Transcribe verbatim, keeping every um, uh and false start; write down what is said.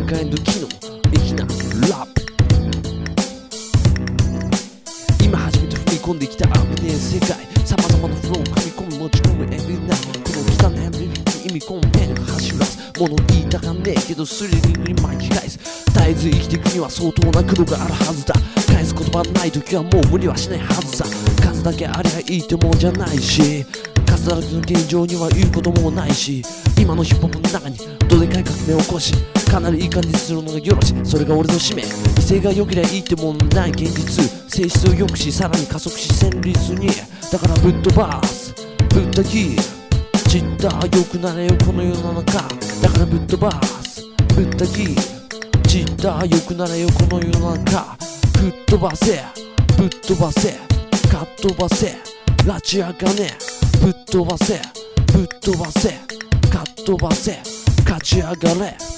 え抜きの粋なラップ。今初めて踏み込んできた危ねえ世界、様々なフローを組み込む持ち込むエビナイこの汚いエビに意味込むペン走らす物言いたがねえけどスリリングに巻き返す。絶えず生きていくには相当な苦労があるはずだ。返す言葉ない時はもう無理はしないはずさ。数だけありゃいいってもんじゃないし、数だらけの現状には言うこともないし、今のヒップホップの中にどでかい革命を起こし、かなりいい感じするのがよろしい。それが俺の使命。威勢が良ければいいってもんない現実、性質を良くしさらに加速し旋律に、だからぶっ飛ばすぶった切るちった良くなれよこの世の中。だからぶっ飛ばすぶった切るちった良くなれよこの世の中。ぶっ飛ばせぶっ飛ばせかっ飛ばせ拉致あかね。ぶっ飛ばせぶっ飛ばせかっ飛ばせ勝ち上がれ。